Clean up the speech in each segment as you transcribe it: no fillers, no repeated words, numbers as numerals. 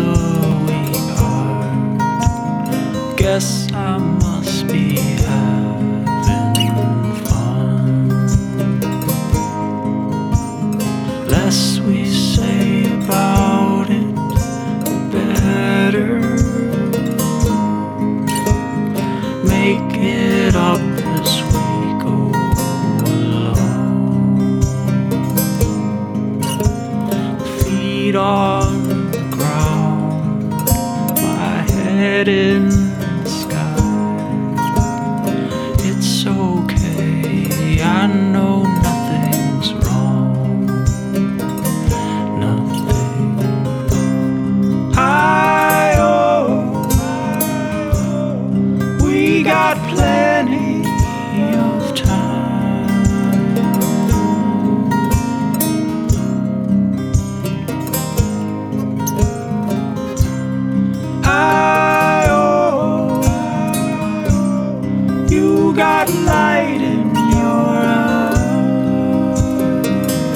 we part. Guess I must be having fun. Less we say about it, the better. Make it up as we go along. Feet on the ground, my head in the sky. It's okay, I know nothing's wrong. Nothing. We got plenty of time. You got light in your eyes,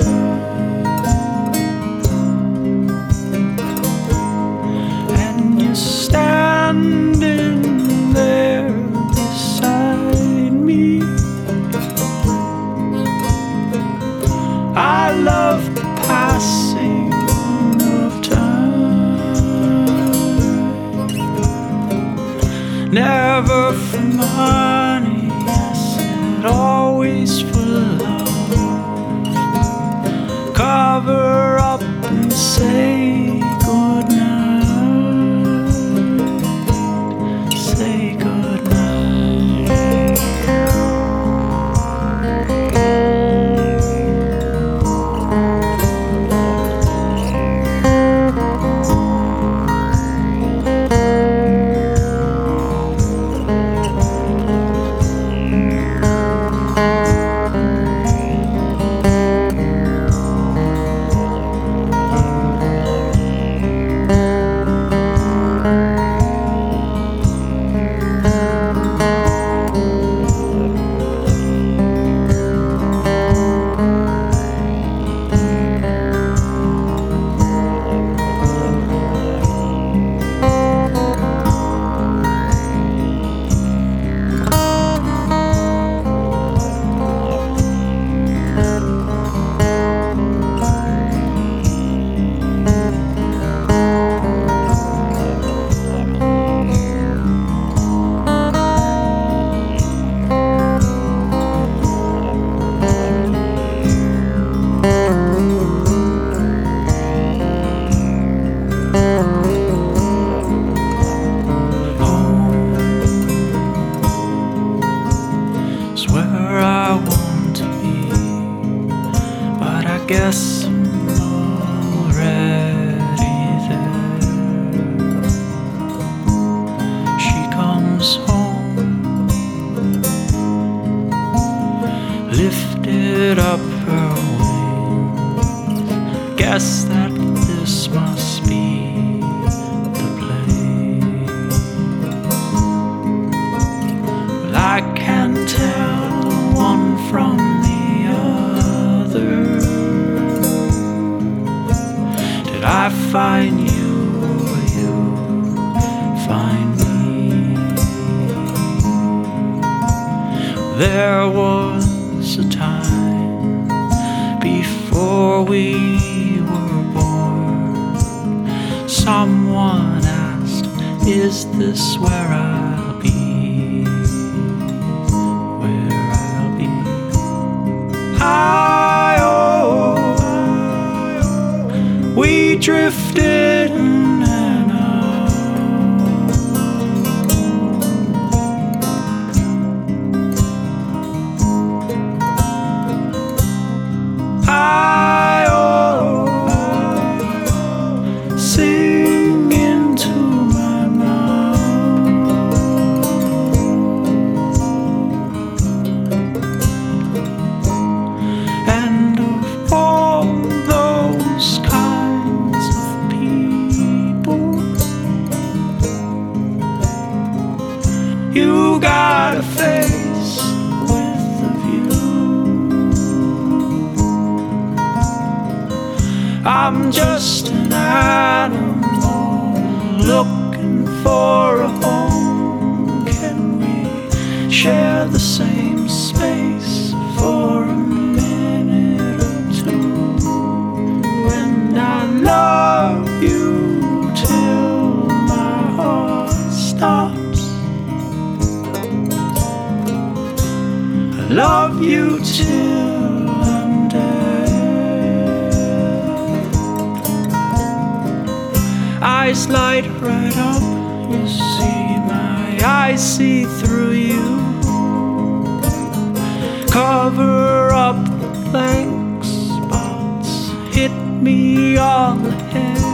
and you're standing there beside me. I love the passing of time. Never for money, I said, always for love. Cover up and say goodnight. Say goodnight. Guess I'm already there. She comes home, lifted up her wings. Guess that this must be the place. Well, I can't tell one from the other. I find you, or you find me. There was a time before we were born. Someone asked, is this where I'll be? Where I'll be? We drifted in and out. Sing into my mouth. And of all those kinds of people, you got a face with a view. I'm just an animal you till I'm dead. Eyes light right up, you see my eyes see through you. Cover up the blank spots, hit me on the head.